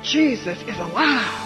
Jesus is alive.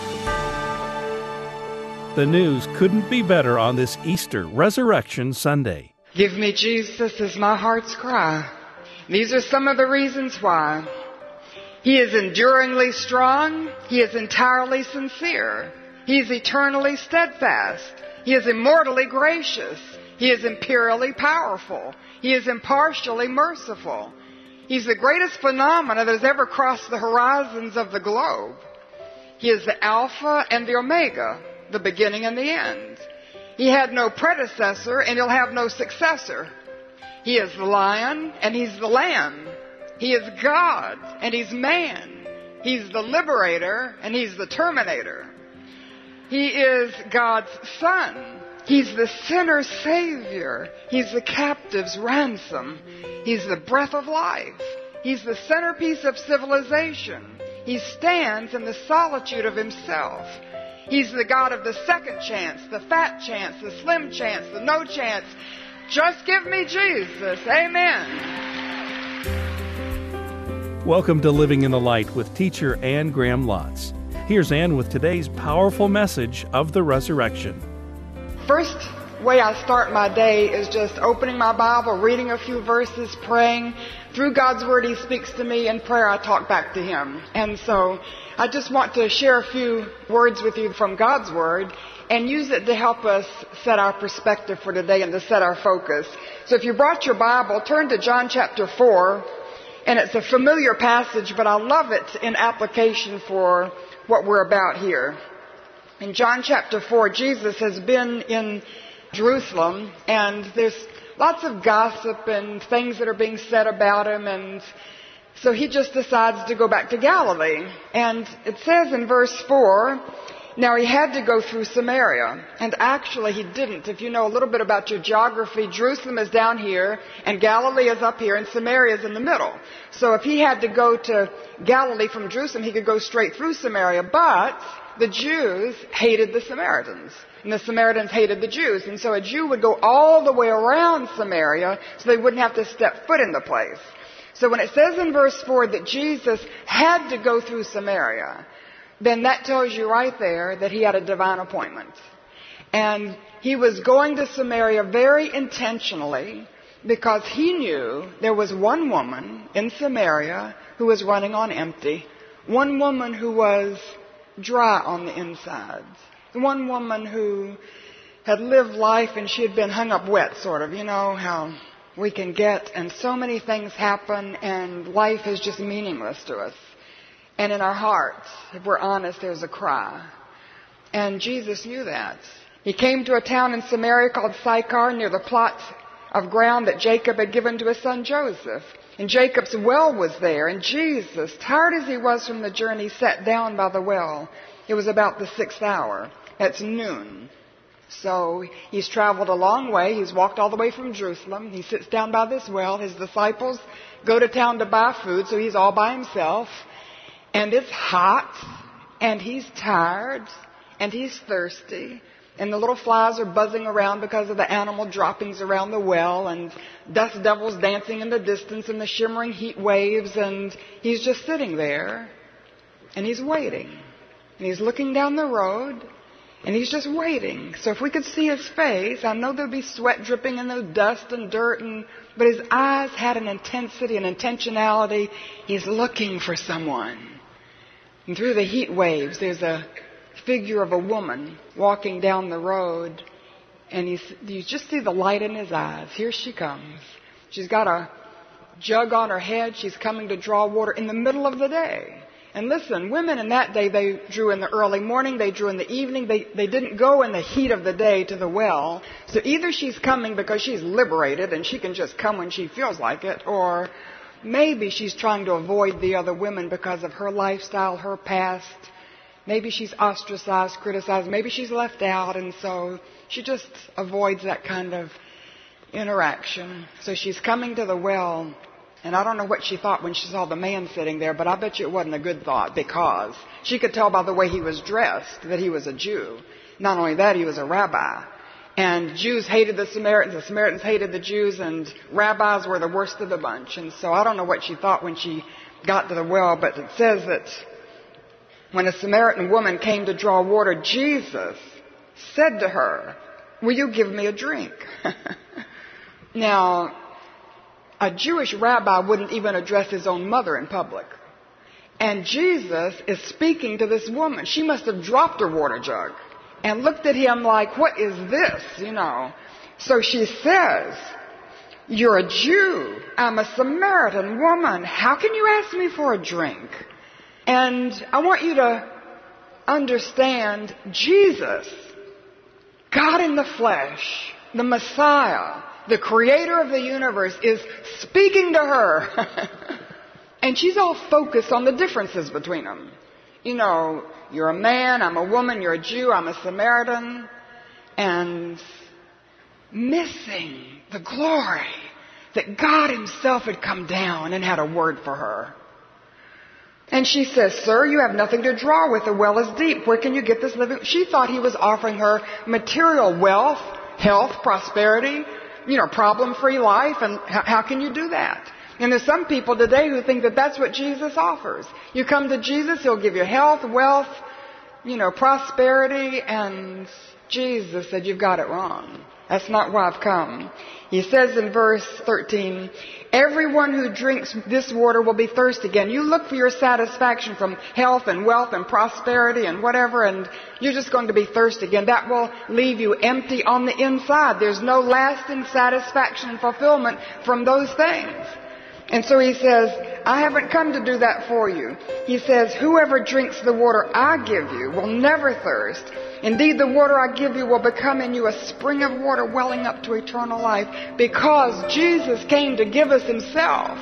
The news couldn't be better on this Easter Resurrection Sunday. Give me Jesus is my heart's cry. These are some of the reasons why. He is enduringly strong. He is entirely sincere. He is eternally steadfast. He is immortally gracious. He is imperially powerful. He is impartially merciful. He's the greatest phenomena that has ever crossed the horizons of the globe. He is the Alpha and the Omega, the beginning and the end. He had no predecessor and he'll have no successor. He is the Lion and he's the Lamb. He is God and he's man. He's the liberator and he's the terminator. He is God's Son. He's the sinner's Savior. He's the captive's ransom. He's the breath of life. He's the centerpiece of civilization. He stands in the solitude of himself. He's the God of the second chance, the fat chance, the slim chance, the no chance. Just give me Jesus. Amen. Welcome to Living in the Light with teacher Anne Graham Lotz. Here's Anne with today's powerful message of the resurrection. First way I start my day is just opening my Bible, reading a few verses, praying. Through God's Word, He speaks to me. In prayer, I talk back to Him. And so I just want to share a few words with you from God's Word and use it to help us set our perspective for today and to set our focus. So if you brought your Bible, turn to John chapter 4. And it's a familiar passage, but I love it in application for what we're about here. In John chapter 4, Jesus has been in Jerusalem, and there's lots of gossip and things that are being said about him, and so he just decides to go back to Galilee. And it says in verse 4, now he had to go through Samaria, and actually he didn't. If you know a little bit about your geography, Jerusalem is down here, and Galilee is up here, and Samaria is in the middle. So if he had to go to Galilee from Jerusalem, he could go straight through Samaria, but the Jews hated the Samaritans, and the Samaritans hated the Jews. And so a Jew would go all the way around Samaria so they wouldn't have to step foot in the place. So when it says in verse 4 that Jesus had to go through Samaria, then that tells you right there that he had a divine appointment. And he was going to Samaria very intentionally because he knew there was one woman in Samaria who was running on empty. One woman who was dry on the insides. One woman who had lived life and she had been hung up wet, sort of. You know how we can get, and so many things happen and life is just meaningless to us. And in our hearts, if we're honest, there's a cry. And Jesus knew that. He came to a town in Samaria called Sychar, near the plot of ground that Jacob had given to his son Joseph. And Jacob's well was there, and Jesus, tired as he was from the journey, sat down by the well. It was about the 6th hour. That's noon. So he's traveled a long way. He's walked all the way from Jerusalem. He sits down by this well. His disciples go to town to buy food, so he's all by himself. And it's hot, and he's tired, and he's thirsty. And the little flies are buzzing around because of the animal droppings around the well, and dust devils dancing in the distance, and the shimmering heat waves, and he's just sitting there, and he's waiting. And he's looking down the road, and he's just waiting. So if we could see his face, I know there'd be sweat dripping and the dust and dirt, but his eyes had an intensity, an intentionality. He's looking for someone. And through the heat waves, there's a figure of a woman walking down the road, and you just see the light in his eyes. Here she comes. She's got a jug on her head. She's coming to draw water in the middle of the day. And listen, women in that day, they drew in the early morning, they drew in the evening. They didn't go in the heat of the day to the well. So either she's coming because she's liberated and she can just come when she feels like it, or maybe she's trying to avoid the other women because of her lifestyle, her past. Maybe she's ostracized, criticized. Maybe she's left out, and so she just avoids that kind of interaction. So she's coming to the well, and I don't know what she thought when she saw the man sitting there, but I bet you it wasn't a good thought, because she could tell by the way he was dressed that he was a Jew. Not only that, he was a rabbi. And Jews hated the Samaritans hated the Jews, and rabbis were the worst of the bunch. And so I don't know what she thought when she got to the well, but it says that When a Samaritan woman came to draw water, Jesus said to her, "Will you give me a drink?" Now, a Jewish rabbi wouldn't even address his own mother in public. And Jesus is speaking to this woman. She must have dropped her water jug and looked at him like, "What is this?" So she says, "You're a Jew. I'm a Samaritan woman. How can you ask me for a drink?" And I want you to understand Jesus, God in the flesh, the Messiah, the creator of the universe, is speaking to her. And she's all focused on the differences between them. You're a man, I'm a woman, you're a Jew, I'm a Samaritan. And missing the glory that God himself had come down and had a word for her. And she says, "Sir, you have nothing to draw with. The well is deep. Where can you get this living?" She thought he was offering her material wealth, health, prosperity, problem-free life. And how can you do that? And there's some people today who think that that's what Jesus offers. You come to Jesus, he'll give you health, wealth, prosperity. And Jesus said, "You've got it wrong. That's not why I've come." He says in verse 13, "Everyone who drinks this water will be thirsty again." You look for your satisfaction from health and wealth and prosperity and whatever, and you're just going to be thirsty again. That will leave you empty on the inside. There's no lasting satisfaction and fulfillment from those things. And so he says, "I haven't come to do that for you." He says, "Whoever drinks the water I give you will never thirst. Indeed, the water I give you will become in you a spring of water welling up to eternal life," because Jesus came to give us himself.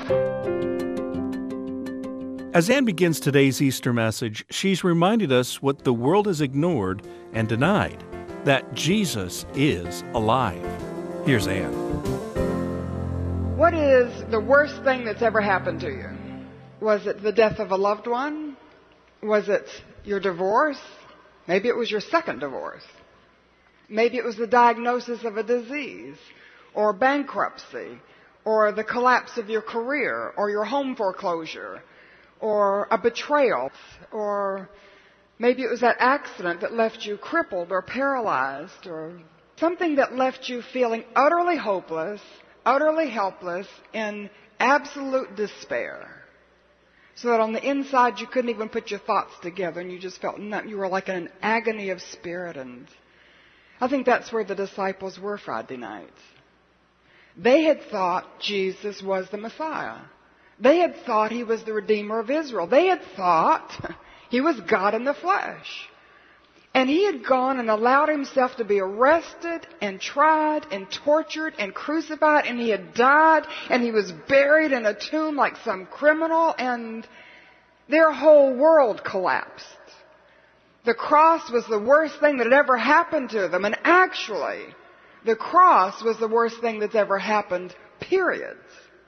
As Ann begins today's Easter message, she's reminded us what the world has ignored and denied, that Jesus is alive. Here's Ann. What is the worst thing that's ever happened to you? Was it the death of a loved one? Was it your divorce? Maybe it was your second divorce. Maybe it was the diagnosis of a disease, or bankruptcy, or the collapse of your career, or your home foreclosure, or a betrayal, or maybe it was that accident that left you crippled or paralyzed, or something that left you feeling utterly hopeless, utterly helpless, in absolute despair. So that on the inside you couldn't even put your thoughts together, and you just felt you were like in an agony of spirit. And I think that's where the disciples were Friday night. They had thought Jesus was the Messiah. They had thought he was the Redeemer of Israel. They had thought he was God in the flesh. And he had gone and allowed himself to be arrested and tried and tortured and crucified, and he had died, and he was buried in a tomb like some criminal, and their whole world collapsed. The cross was the worst thing that had ever happened to them, and actually, the cross was the worst thing that's ever happened, period.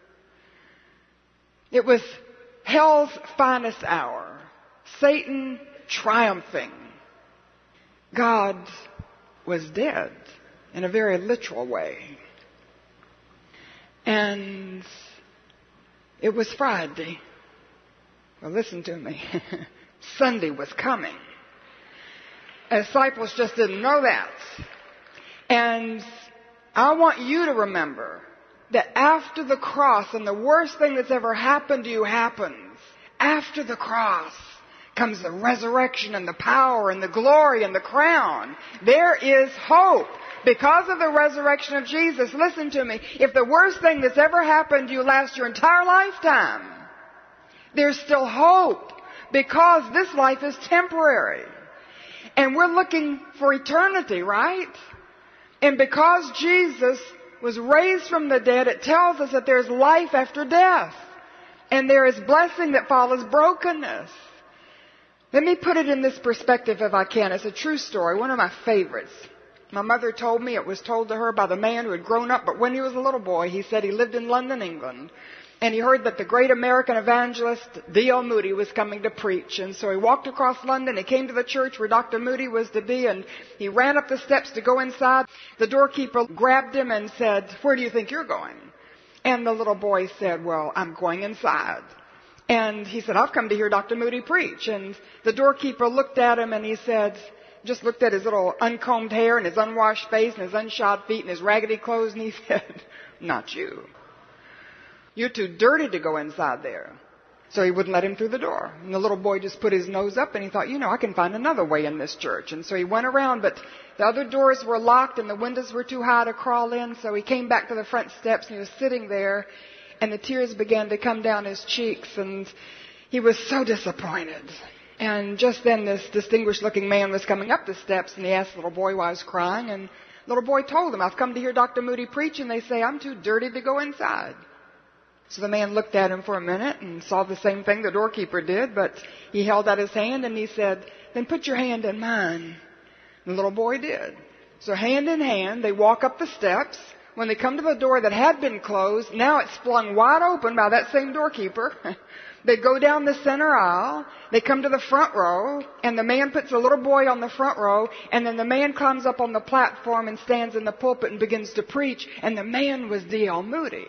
It was hell's finest hour, Satan triumphing. God was dead in a very literal way. And it was Friday. Well, listen to me. Sunday was coming. The disciples just didn't know that. And I want you to remember that after the cross, and the worst thing that's ever happened to you happens, after the cross comes the resurrection and the power and the glory and the crown. There is hope because of the resurrection of Jesus. Listen to me. If the worst thing that's ever happened to you lasts your entire lifetime, there's still hope because this life is temporary. And we're looking for eternity, right? And because Jesus was raised from the dead, it tells us that there's life after death. And there is blessing that follows brokenness. Let me put it in this perspective if I can. It's a true story, one of my favorites. My mother told me it was told to her by the man who had grown up, but when he was a little boy, he said he lived in London, England. And he heard that the great American evangelist D.L. Moody was coming to preach. And so he walked across London. He came to the church where Dr. Moody was to be, and he ran up the steps to go inside. The doorkeeper grabbed him and said, "Where do you think you're going?" And the little boy said, "Well, I'm going inside." And he said, I've come to hear Dr. Moody preach. And the doorkeeper looked at him and he said, just looked at his little uncombed hair and his unwashed face and his unshod feet and his raggedy clothes, and he said, not you. You're too dirty to go inside there. So he wouldn't let him through the door. And the little boy just put his nose up and he thought, I can find another way in this church. And so he went around, but the other doors were locked and the windows were too high to crawl in. So he came back to the front steps and he was sitting there, and the tears began to come down his cheeks, and he was so disappointed. And just then this distinguished looking man was coming up the steps, and he asked the little boy why he was crying, and the little boy told him, I've come to hear Dr. Moody preach, and they say I'm too dirty to go inside. So the man looked at him for a minute and saw the same thing the doorkeeper did, but he held out his hand and he said, then put your hand in mine. And the little boy did. So hand in hand, they walk up the steps. When they come to the door that had been closed, now it's flung wide open by that same doorkeeper. They go down the center aisle. They come to the front row, and the man puts a little boy on the front row, and then the man climbs up on the platform and stands in the pulpit and begins to preach, and the man was D.L. Moody.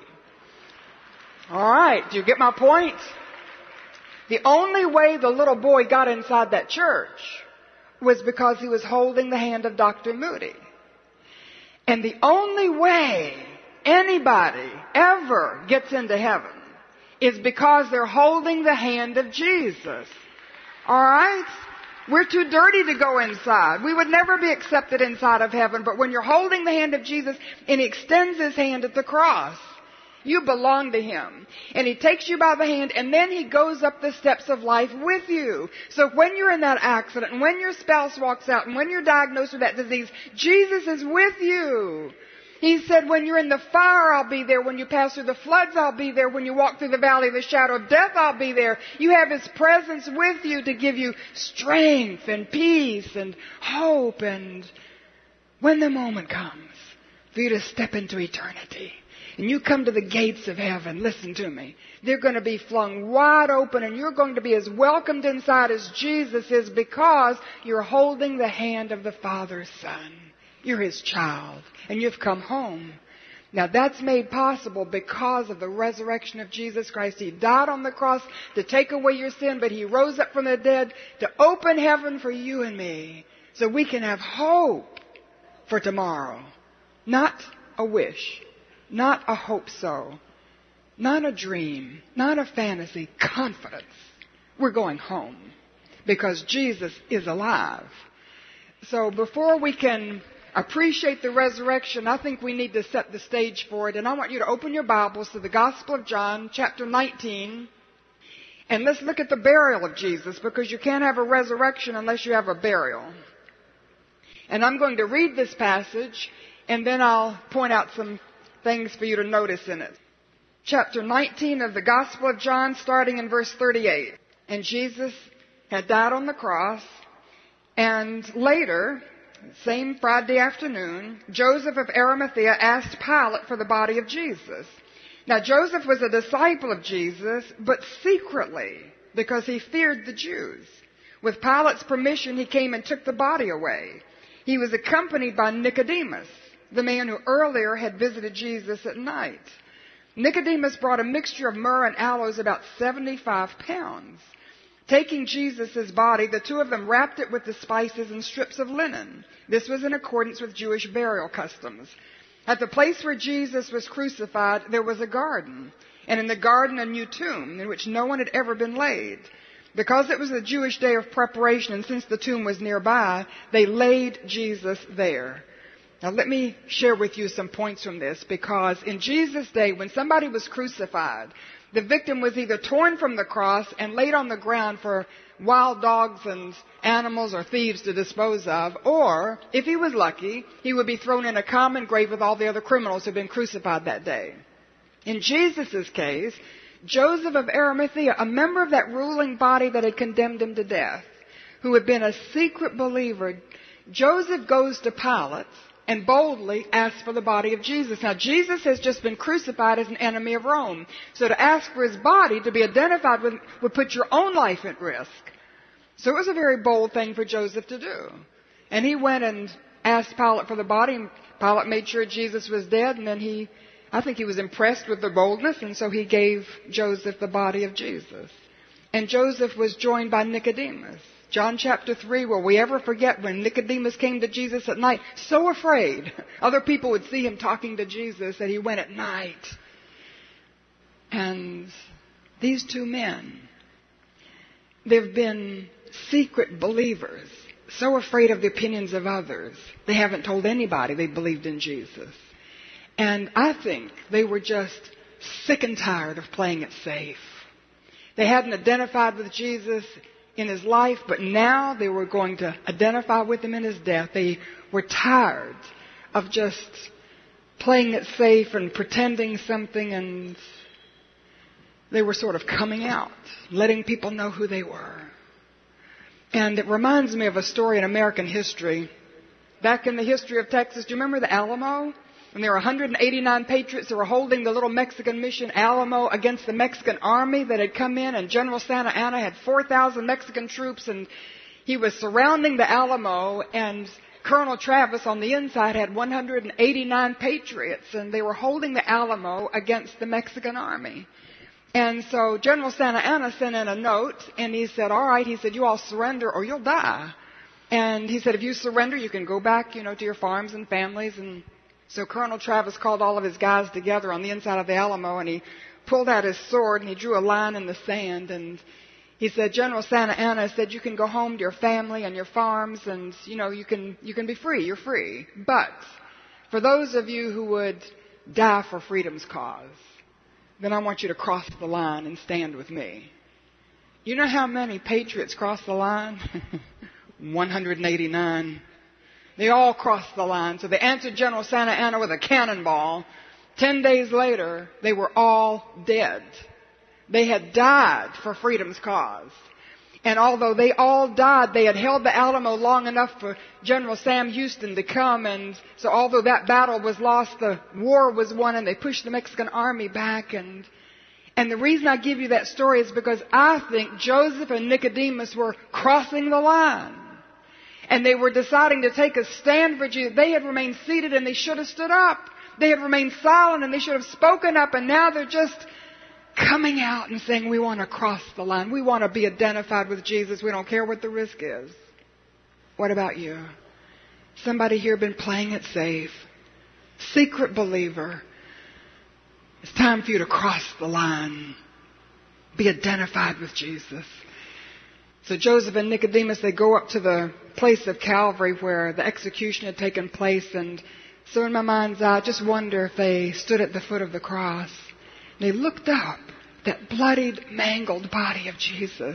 All right, do you get my point? The only way the little boy got inside that church was because he was holding the hand of Dr. Moody. And the only way anybody ever gets into heaven is because they're holding the hand of Jesus. All right? We're too dirty to go inside. We would never be accepted inside of heaven. But when you're holding the hand of Jesus and he extends his hand at the cross, you belong to him. And he takes you by the hand, and then he goes up the steps of life with you. So when you're in that accident, and when your spouse walks out, and when you're diagnosed with that disease, Jesus is with you. He said, when you're in the fire, I'll be there. When you pass through the floods, I'll be there. When you walk through the valley of the shadow of death, I'll be there. You have his presence with you to give you strength and peace and hope. And when the moment comes for you to step into eternity, and you come to the gates of heaven, listen to me, they're going to be flung wide open, and you're going to be as welcomed inside as Jesus is, because you're holding the hand of the Father's Son. You're his child, and you've come home. Now that's made possible because of the resurrection of Jesus Christ. He died on the cross to take away your sin, but he rose up from the dead to open heaven for you and me, so we can have hope for tomorrow. Not a wish. Not a hope so. Not a dream. Not a fantasy. Confidence. We're going home because Jesus is alive. So before we can appreciate the resurrection, I think we need to set the stage for it. And I want you to open your Bibles to the Gospel of John, chapter 19. And let's look at the burial of Jesus, because you can't have a resurrection unless you have a burial. And I'm going to read this passage, and then I'll point out some things for you to notice in it. Chapter 19 of the Gospel of John, starting in verse 38. And Jesus had died on the cross, and later, same Friday afternoon, Joseph of Arimathea asked Pilate for the body of Jesus. Now Joseph was a disciple of Jesus, but secretly, because he feared the Jews. With Pilate's permission, he came and took the body away. He was accompanied by Nicodemus, the man who earlier had visited Jesus at night. Nicodemus brought a mixture of myrrh and aloes, about 75 pounds. Taking Jesus' body, the two of them wrapped it with the spices and strips of linen. This was in accordance with Jewish burial customs. At the place where Jesus was crucified, there was a garden, and in the garden a new tomb in which no one had ever been laid. Because it was the Jewish day of preparation, and since the tomb was nearby, they laid Jesus there. Now let me share with you some points from this, because in Jesus' day, when somebody was crucified, the victim was either torn from the cross and laid on the ground for wild dogs and animals or thieves to dispose of, or, if he was lucky, he would be thrown in a common grave with all the other criminals who had been crucified that day. In Jesus' case, Joseph of Arimathea, a member of that ruling body that had condemned him to death, who had been a secret believer, Joseph goes to Pilate and boldly asks for the body of Jesus. Now, Jesus has just been crucified as an enemy of Rome. So to ask for his body to be identified with would put your own life at risk. So it was a very bold thing for Joseph to do. And he went and asked Pilate for the body, and Pilate made sure Jesus was dead, and then I think he was impressed with the boldness, and so he gave Joseph the body of Jesus. And Joseph was joined by Nicodemus. John chapter 3, will we ever forget when Nicodemus came to Jesus at night, so afraid other people would see him talking to Jesus that he went at night. And these two men, they've been secret believers, so afraid of the opinions of others, they haven't told anybody they believed in Jesus. And I think they were just sick and tired of playing it safe. They hadn't identified with Jesus in his life, but now they were going to identify with him in his death. They were tired of just playing it safe and pretending something, and they were sort of coming out, letting people know who they were. And it reminds me of a story in American history. Back in the history of Texas, do you remember the Alamo? And there were 189 patriots that were holding the little Mexican mission Alamo against the Mexican army that had come in, and General Santa Anna had 4,000 Mexican troops, and he was surrounding the Alamo, and Colonel Travis on the inside had 189 patriots, and they were holding the Alamo against the Mexican army. And so General Santa Anna sent in a note, and he said, all right, he said, you all surrender or you'll die. And he said, if you surrender, you can go back, to your farms and families. And so Colonel Travis called all of his guys together on the inside of the Alamo, and he pulled out his sword, and he drew a line in the sand, and he said, General Santa Anna said, you can go home to your family and your farms, and, you can be free. You're free. But for those of you who would die for freedom's cause, then I want you to cross the line and stand with me. You know how many patriots crossed the line? 189. They all crossed the line. So they answered General Santa Anna with a cannonball. 10 days later, they were all dead. They had died for freedom's cause. And although they all died, they had held the Alamo long enough for General Sam Houston to come. And so although that battle was lost, the war was won, and they pushed the Mexican army back. And the reason I give you that story is because I think Joseph and Nicodemus were crossing the line. And they were deciding to take a stand for Jesus. They had remained seated, and they should have stood up. They had remained silent, and they should have spoken up. And now they're just coming out and saying, we want to cross the line. We want to be identified with Jesus. We don't care what the risk is. What about you? Somebody here been playing it safe. Secret believer. It's time for you to cross the line. Be identified with Jesus. So Joseph and Nicodemus, they go up to the place of Calvary where the execution had taken place. And so in my mind's eye, I just wonder if they stood at the foot of the cross. They looked up, that bloodied, mangled body of Jesus.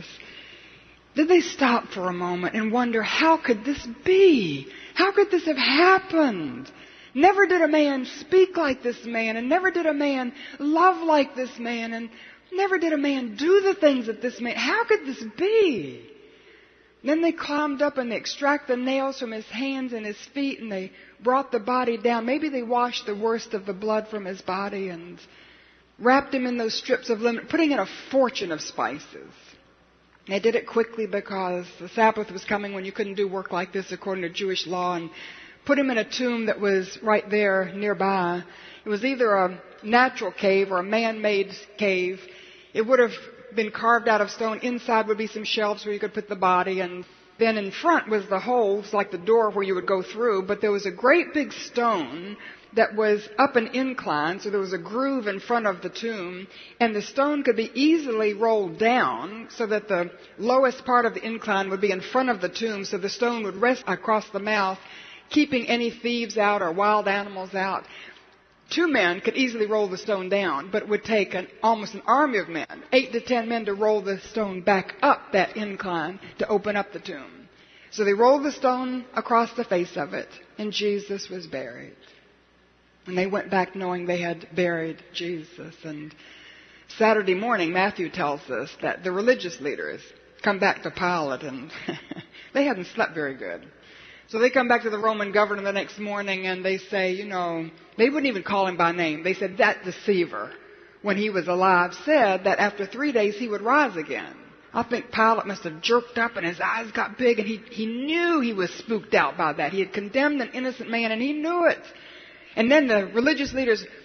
Did they stop for a moment and wonder, how could this be? How could this have happened? Never did a man speak like this man, and never did a man love like this man, and never did a man do the things that this man. How could this be? Then they climbed up and they extracted the nails from his hands and his feet, and they brought the body down. Maybe they washed the worst of the blood from his body and wrapped him in those strips of linen, putting in a fortune of spices. They did it quickly because the Sabbath was coming when you couldn't do work like this according to Jewish law, and put him in a tomb that was right there nearby. It was either a natural cave or a man-made cave. It would have been carved out of stone. Inside would be some shelves where you could put the body, and then in front was the holes, like the door where you would go through, but there was a great big stone that was up an incline, so there was a groove in front of the tomb, and the stone could be easily rolled down so that the lowest part of the incline would be in front of the tomb, so the stone would rest across the mouth, keeping any thieves out or wild animals out. 2 men could easily roll the stone down, but it would take almost an army of men, 8 to 10 men, to roll the stone back up that incline to open up the tomb. So they rolled the stone across the face of it, and Jesus was buried. And they went back knowing they had buried Jesus. And Saturday morning, Matthew tells us that the religious leaders come back to Pilate, and they hadn't slept very good. So they come back to the Roman governor the next morning, and they say, they wouldn't even call him by name. They said, that deceiver, when he was alive, said that after 3 days he would rise again. I think Pilate must have jerked up, and his eyes got big, and he knew he was spooked out by that. He had condemned an innocent man, and he knew it. And then the religious leaders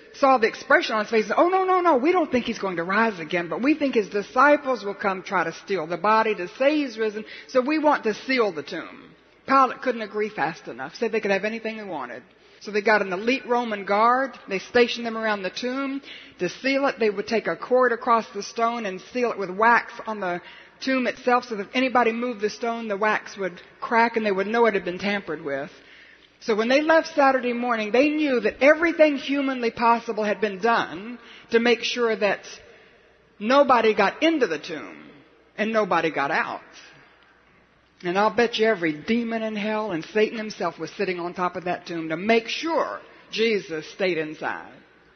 saw the expression on his face. Oh, no, we don't think he's going to rise again, but we think his disciples will come try to steal the body to say he's risen, so we want to seal the tomb. Pilate couldn't agree fast enough, said they could have anything they wanted. So they got an elite Roman guard. They stationed them around the tomb. To seal it, they would take a cord across the stone and seal it with wax on the tomb itself, so that if anybody moved the stone, the wax would crack and they would know it had been tampered with. So when they left Saturday morning, they knew that everything humanly possible had been done to make sure that nobody got into the tomb and nobody got out. And I'll bet you every demon in hell and Satan himself was sitting on top of that tomb to make sure Jesus stayed inside.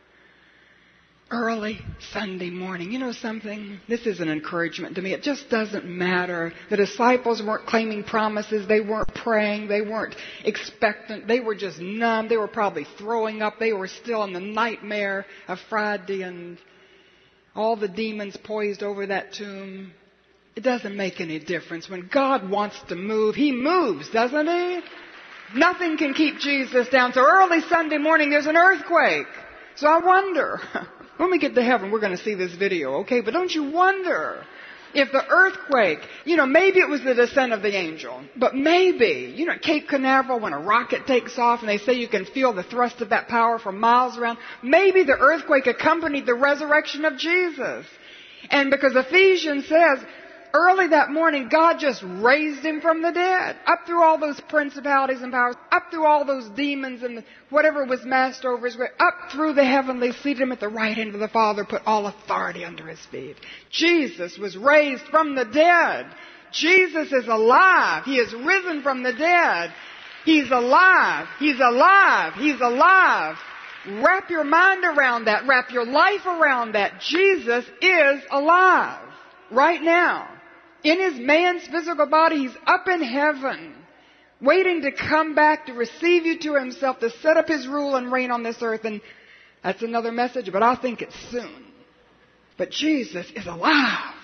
Early Sunday morning. You know something? This is an encouragement to me. It just doesn't matter. The disciples weren't claiming promises. They weren't praying. They weren't expectant. They were just numb. They were probably throwing up. They were still in the nightmare of Friday and all the demons poised over that tomb. It doesn't make any difference. When God wants to move, He moves, doesn't He? Nothing can keep Jesus down. So early Sunday morning, there's an earthquake. So I wonder, when we get to heaven, we're going to see this video, okay? But don't you wonder if the earthquake, maybe it was the descent of the angel, but maybe, at Cape Canaveral when a rocket takes off and they say you can feel the thrust of that power for miles around, maybe the earthquake accompanied the resurrection of Jesus. And because Ephesians says, early that morning, God just raised him from the dead, up through all those principalities and powers, up through all those demons and whatever was massed over his way, up through the heavenly, seated him at the right hand of the Father, put all authority under his feet. Jesus was raised from the dead. Jesus is alive. He is risen from the dead. He's alive. He's alive. He's alive. Wrap your mind around that. Wrap your life around that. Jesus is alive right now. In his man's physical body, he's up in heaven, waiting to come back to receive you to himself, to set up his rule and reign on this earth. And that's another message, but I think it's soon. But Jesus is alive,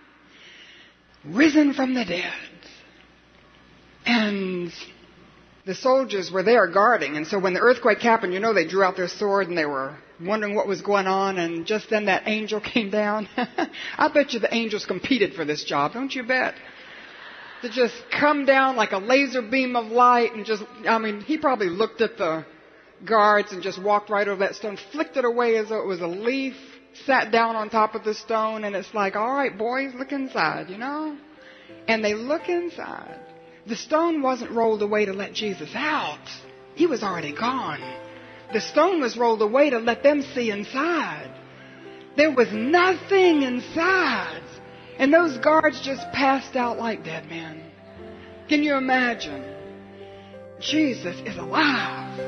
risen from the dead. And the soldiers were there guarding. And so when the earthquake happened, they drew out their sword and they were wondering what was going on. And just then that angel came down. I bet you the angels competed for this job, don't you bet? To just come down like a laser beam of light and he probably looked at the guards and just walked right over that stone, flicked it away as though it was a leaf, sat down on top of the stone, and it's like, all right, boys, look inside, And they look inside. The stone wasn't rolled away to let Jesus out. He was already gone. The stone was rolled away to let them see inside. There was nothing inside. And those guards just passed out like dead men. Can you imagine? Jesus is alive.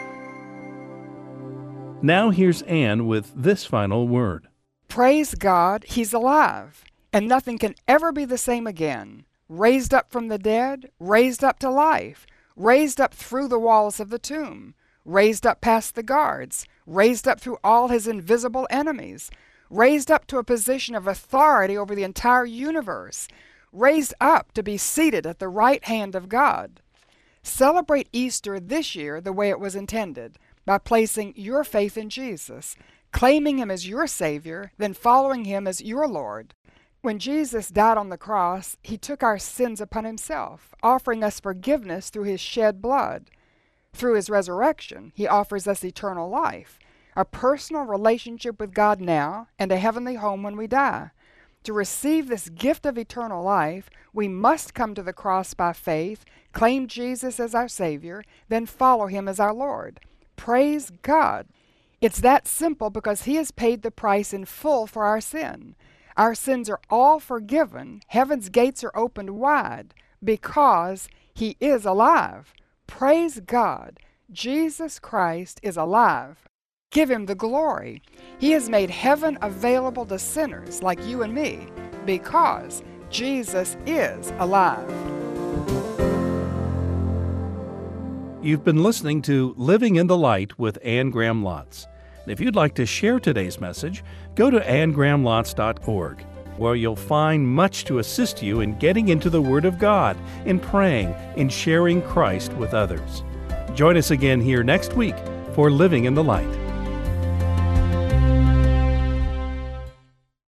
Now here's Ann with this final word. Praise God, He's alive, and nothing can ever be the same again. Raised up from the dead, raised up to life, raised up through the walls of the tomb, raised up past the guards, raised up through all His invisible enemies, raised up to a position of authority over the entire universe, raised up to be seated at the right hand of God. Celebrate Easter this year the way it was intended, by placing your faith in Jesus, claiming Him as your Savior, then following Him as your Lord. When Jesus died on the cross, He took our sins upon Himself, offering us forgiveness through His shed blood. Through His resurrection, He offers us eternal life, a personal relationship with God now, and a heavenly home when we die. To receive this gift of eternal life, we must come to the cross by faith, claim Jesus as our Savior, then follow Him as our Lord. Praise God! It's that simple because He has paid the price in full for our sin. Our sins are all forgiven. Heaven's gates are opened wide because He is alive. Praise God! Jesus Christ is alive. Give Him the glory. He has made heaven available to sinners like you and me because Jesus is alive. You've been listening to Living in the Light with Anne Graham Lotz. If you'd like to share today's message, go to annegrahamlotz.org, where you'll find much to assist you in getting into the Word of God, in praying, in sharing Christ with others. Join us again here next week for Living in the Light.